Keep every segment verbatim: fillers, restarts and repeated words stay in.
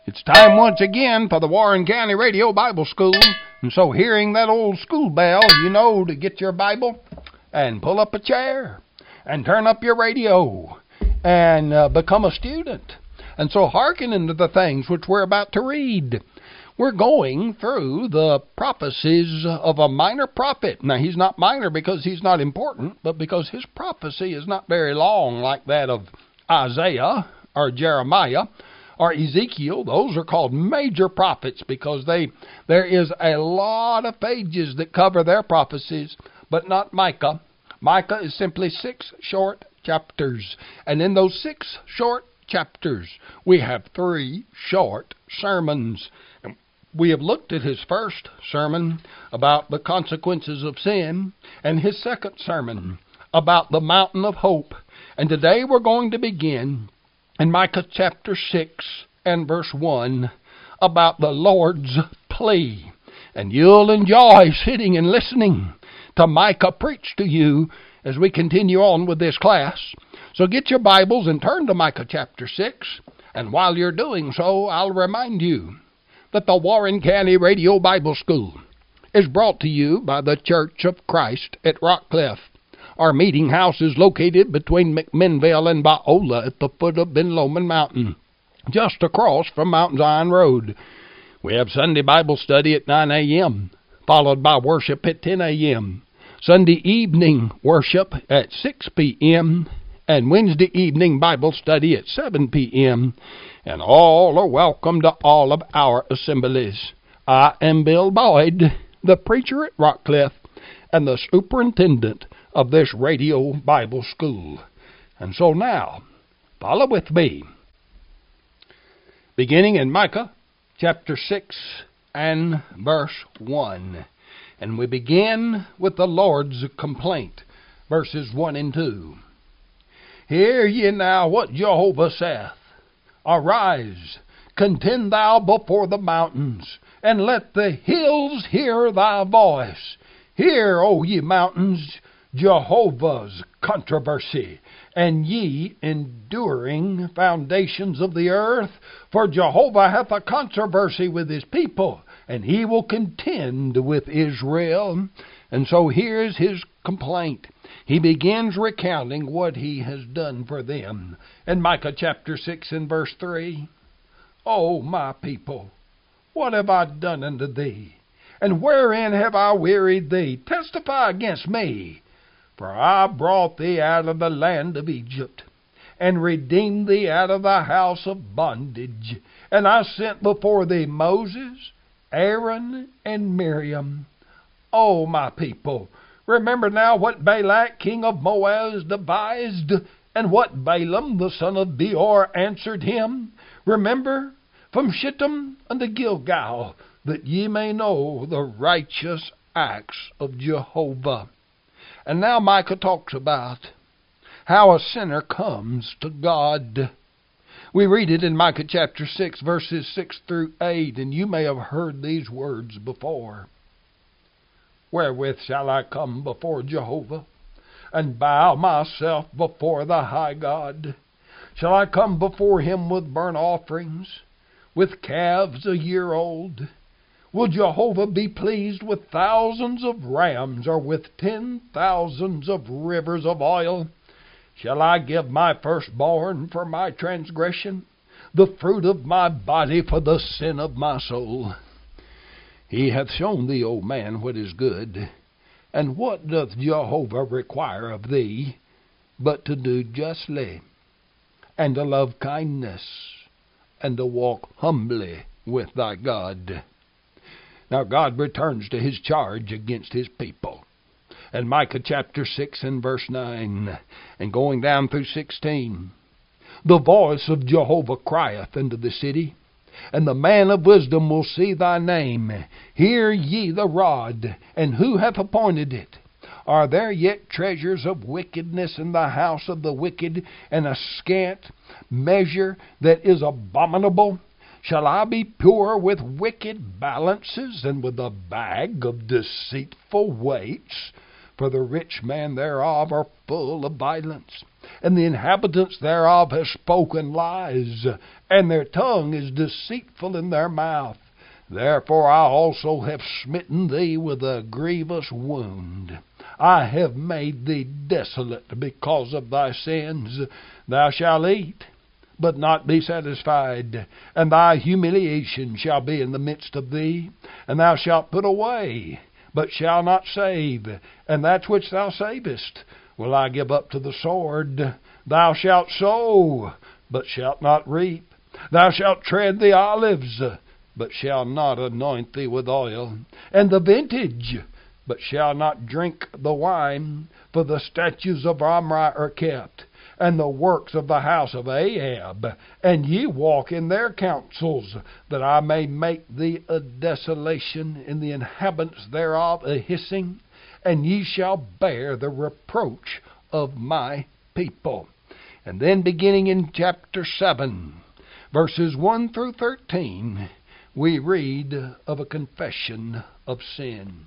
It's time once again for the Warren County Radio Bible School. And so hearing that old school bell, you know to get your Bible and pull up a chair and turn up your radio and uh, become a student. And so hearken into the things which we're about to read. We're going through the prophecies of a minor prophet. Now, he's not minor because he's not important, but because his prophecy is not very long like that of Isaiah or Jeremiah or Ezekiel. Those are called major prophets because they there is a lot of pages that cover their prophecies, but not Micah. Micah is simply six short chapters. And in those six short chapters, we have three short sermons. We have looked at his first sermon about the consequences of sin and his second sermon about the mountain of hope. And today we're going to begin in Micah chapter six and verse one about the Lord's plea. And you'll enjoy sitting and listening to Micah preach to you as we continue on with this class. So get your Bibles and turn to Micah chapter six. And while you're doing so, I'll remind you that the Warren County Radio Bible School is brought to you by the Church of Christ at Rockcliff. Our meeting house is located between McMinnville and Biola at the foot of Ben Lomond Mountain, just across from Mount Zion Road. We have Sunday Bible study at nine a.m., followed by worship at ten a.m., Sunday evening worship at six p.m., and Wednesday evening Bible study at seven p.m., and all are welcome to all of our assemblies. I am Bill Boyd, the preacher at Rockcliff, and the superintendent of this radio Bible school. And so now, follow with me. Beginning in Micah chapter six and verse one. And we begin with the Lord's complaint, verses one and two. Hear ye now what Jehovah saith. Arise, contend thou before the mountains, and let the hills hear thy voice. Hear, O ye mountains, Jehovah's controversy, and ye enduring foundations of the earth. For Jehovah hath a controversy with his people, and he will contend with Israel. And so here's his complaint. He begins recounting what he has done for them. In Micah chapter six and verse three, O my people, what have I done unto thee? And wherein have I wearied thee? Testify against me. For I brought thee out of the land of Egypt, and redeemed thee out of the house of bondage. And I sent before thee Moses, Aaron, and Miriam. O my people, remember now what Balak king of Moab devised, and what Balaam the son of Beor answered him. Remember from Shittim unto Gilgal, that ye may know the righteous acts of Jehovah. And now Micah talks about how a sinner comes to God. We read it in Micah chapter six, verses six through eight, and you may have heard these words before. Wherewith shall I come before Jehovah, and bow myself before the high God? Shall I come before him with burnt offerings, with calves a year old? Will Jehovah be pleased with thousands of rams, or with ten thousands of rivers of oil? Shall I give my firstborn for my transgression, the fruit of my body for the sin of my soul? He hath shown thee, O man, what is good. And what doth Jehovah require of thee, but to do justly, and to love kindness, and to walk humbly with thy God? Now God returns to his charge against his people. And Micah chapter six and verse nine, and going down through sixteen. The voice of Jehovah crieth into the city, and the man of wisdom will see thy name. Hear ye the rod, and who hath appointed it? Are there yet treasures of wickedness in the house of the wicked, and a scant measure that is abominable? Shall I be pure with wicked balances, and with a bag of deceitful weights? For the rich man thereof are full of violence, and the inhabitants thereof have spoken lies, and their tongue is deceitful in their mouth. Therefore I also have smitten thee with a grievous wound. I have made thee desolate because of thy sins. Thou shalt eat, but not be satisfied, and thy humiliation shall be in the midst of thee. And thou shalt put away, but shalt not save, and that which thou savest will I give up to the sword. Thou shalt sow, but shalt not reap. Thou shalt tread the olives, but shalt not anoint thee with oil, and the vintage, but shalt not drink the wine. For the statutes of Omri are kept, and the works of the house of Ahab, and ye walk in their counsels, that I may make thee a desolation, and the inhabitants thereof a hissing, and ye shall bear the reproach of my people. And then beginning in chapter seven, verses one through thirteen, we read of a confession of sin.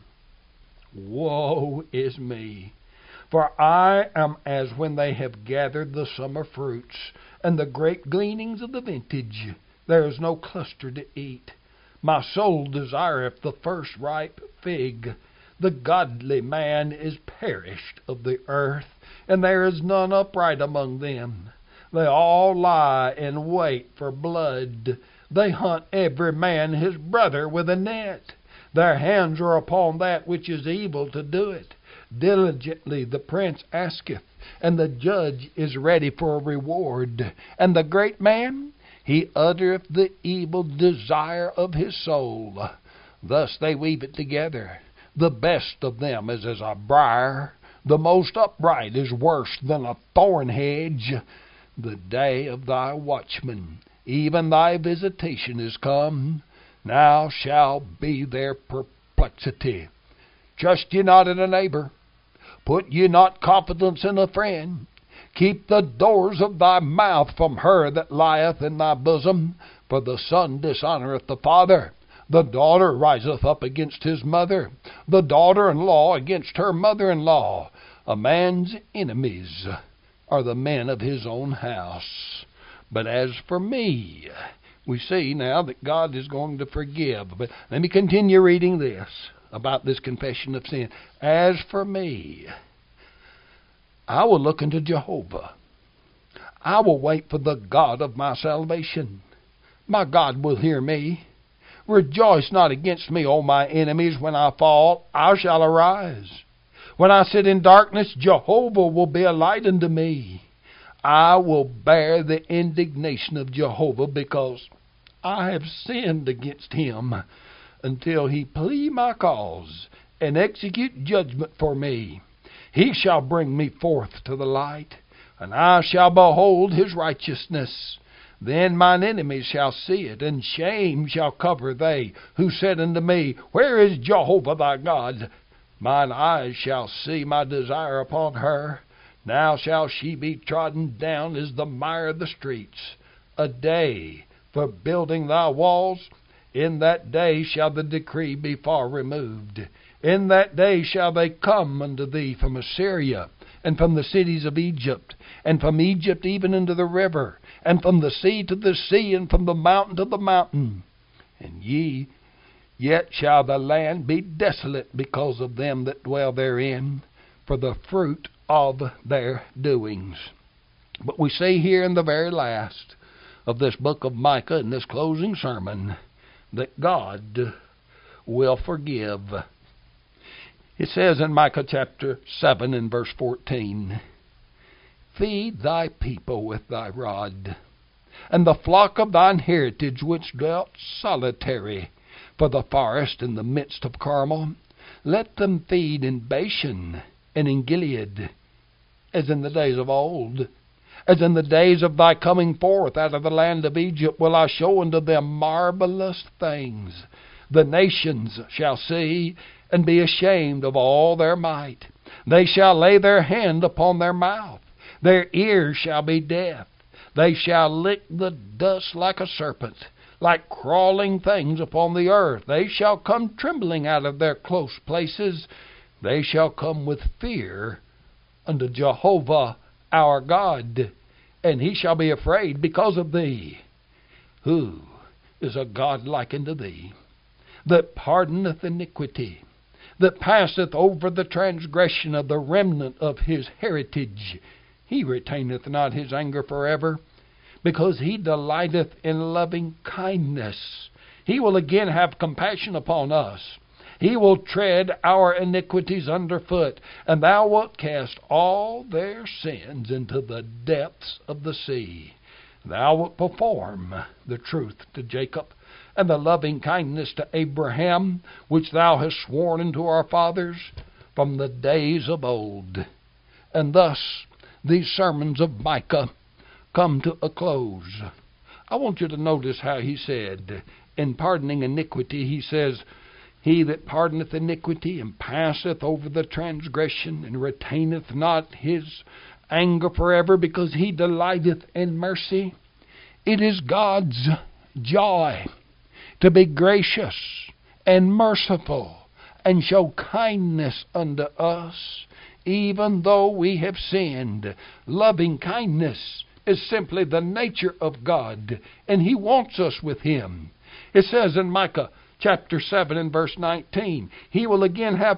Woe is me! For I am as when they have gathered the summer fruits, and the great gleanings of the vintage. There is no cluster to eat. My soul desireth the first ripe fig. The godly man is perished of the earth, and there is none upright among them. They all lie in wait for blood. They hunt every man his brother with a net. Their hands are upon that which is evil to do it. Diligently the prince asketh, and the judge is ready for a reward. And the great man, he uttereth the evil desire of his soul. Thus they weave it together. The best of them is as a briar. The most upright is worse than a thorn hedge. The day of thy watchman, even thy visitation, is come. Now shall be their perplexity. Trust ye not in a neighbor. Put ye not confidence in a friend. Keep the doors of thy mouth from her that lieth in thy bosom. For the son dishonoureth the father. The daughter riseth up against his mother. The daughter-in-law against her mother-in-law. A man's enemies are the men of his own house. But as for me, we see now that God is going to forgive. But let me continue reading this about this confession of sin. As for me, I will look unto Jehovah. I will wait for the God of my salvation. My God will hear me. Rejoice not against me, O my enemies. When I fall, I shall arise. When I sit in darkness, Jehovah will be a light unto me. I will bear the indignation of Jehovah, because I have sinned against him, until he plead my cause and execute judgment for me. He shall bring me forth to the light, and I shall behold his righteousness. Then mine enemies shall see it, and shame shall cover they who said unto me, Where is Jehovah thy God? Mine eyes shall see my desire upon her. Now shall she be trodden down as the mire of the streets. A day for building thy walls. In that day shall the decree be far removed. In that day shall they come unto thee from Assyria, and from the cities of Egypt, and from Egypt even unto the river, and from the sea to the sea, and from the mountain to the mountain. And ye, yet shall the land be desolate because of them that dwell therein, for the fruit of their doings. But we see here in the very last of this book of Micah, in this closing sermon, that God will forgive. It says in Micah chapter seven and verse fourteen, Feed thy people with thy rod, and the flock of thine heritage which dwelt solitary for the forest in the midst of Carmel. Let them feed in Bashan and in Gilead, as in the days of old. As in the days of thy coming forth out of the land of Egypt will I show unto them marvelous things. The nations shall see and be ashamed of all their might. They shall lay their hand upon their mouth. Their ears shall be deaf. They shall lick the dust like a serpent, like crawling things upon the earth. They shall come trembling out of their close places. They shall come with fear unto Jehovah our God, and he shall be afraid because of thee. Who is a God like unto thee, that pardoneth iniquity, that passeth over the transgression of the remnant of his heritage? He retaineth not his anger forever, because he delighteth in loving kindness. He will again have compassion upon us. He will tread our iniquities under foot, and thou wilt cast all their sins into the depths of the sea. Thou wilt perform the truth to Jacob, and the loving kindness to Abraham, which thou hast sworn unto our fathers from the days of old. And thus these sermons of Micah come to a close. I want you to notice how he said, in pardoning iniquity, he says, he that pardoneth iniquity and passeth over the transgression and retaineth not his anger forever, because he delighteth in mercy. It is God's joy to be gracious and merciful and show kindness unto us, even though we have sinned. Loving kindness is simply the nature of God, and he wants us with him. It says in Micah chapter seven and verse nineteen, he will again have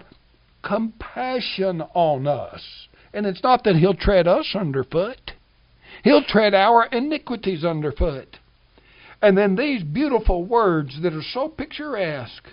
compassion on us. And it's not that he'll tread us underfoot. He'll tread our iniquities underfoot. And then these beautiful words that are so picturesque.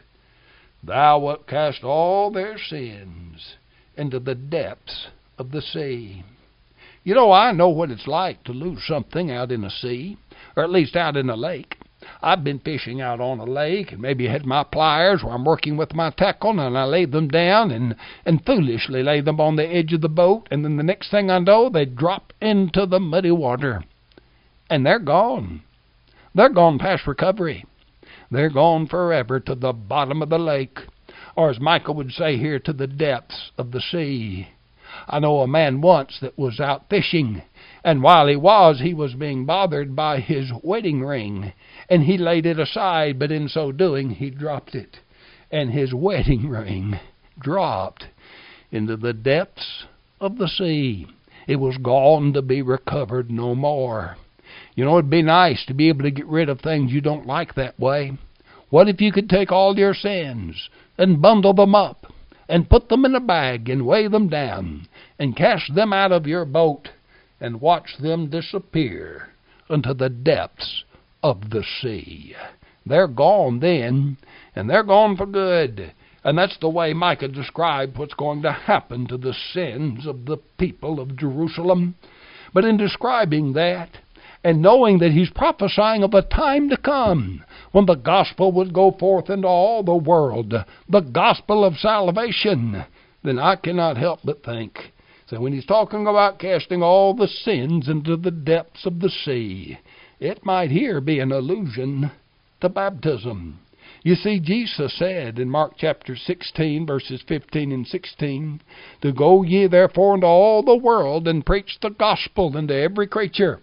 Thou wilt cast all their sins into the depths of the sea. You know, I know what it's like to lose something out in a sea, or at least out in a lake. I've been fishing out on a lake, and maybe I had my pliers where I'm working with my tackle, and I lay them down and, and foolishly lay them on the edge of the boat, and then the next thing I know, they drop into the muddy water. And they're gone. They're gone past recovery. They're gone forever to the bottom of the lake, or as Micah would say here, to the depths of the sea. I know a man once that was out fishing, and while he was, he was being bothered by his wedding ring, and he laid it aside, but in so doing, he dropped it, and his wedding ring dropped into the depths of the sea. It was gone to be recovered no more. You know, it'd be nice to be able to get rid of things you don't like that way. What if you could take all your sins and bundle them up and put them in a bag and weigh them down and cast them out of your boat and watch them disappear into the depths of the sea? They're gone then, and they're gone for good. And that's the way Micah described what's going to happen to the sins of the people of Jerusalem. But in describing that, and knowing that he's prophesying of a time to come when the gospel would go forth into all the world, the gospel of salvation, then I cannot help but think, so when he's talking about casting all the sins into the depths of the sea, it might here be an allusion to baptism. You see, Jesus said in Mark chapter sixteen, verses fifteen and sixteen, to go ye therefore into all the world and preach the gospel unto every creature.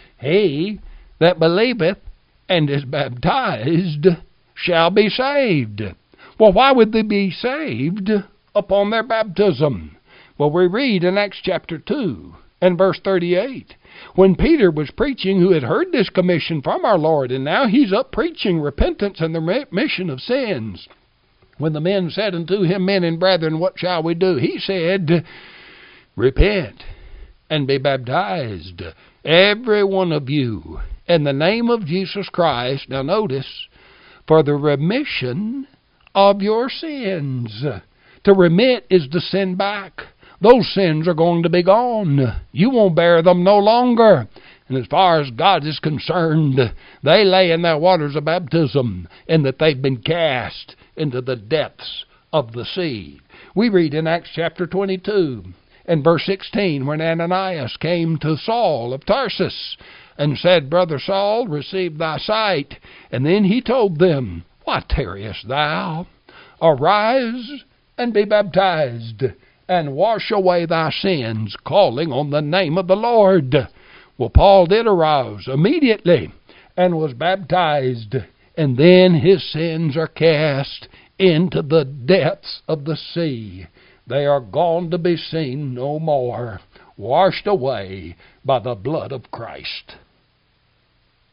He that believeth and is baptized shall be saved. Well, why would they be saved upon their baptism? Well, we read in Acts chapter two and verse thirty-eight, when Peter was preaching, who had heard this commission from our Lord, and now he's up preaching repentance and the remission of sins. When the men said unto him, Men and brethren, what shall we do? He said, Repent and be baptized, every one of you, in the name of Jesus Christ. Now notice, for the remission of your sins. To remit is to send back. Those sins are going to be gone. You won't bear them no longer. And as far as God is concerned, they lay in their waters of baptism, and that they've been cast into the depths of the sea. We read in Acts chapter twenty-two and verse sixteen, when Ananias came to Saul of Tarsus and said, Brother Saul, receive thy sight. And then he told them, Why tarriest thou? Arise and be baptized, and wash away thy sins, calling on the name of the Lord. Well, Paul did arouse immediately and was baptized, and then his sins are cast into the depths of the sea. They are gone to be seen no more. washed away by the blood of Christ.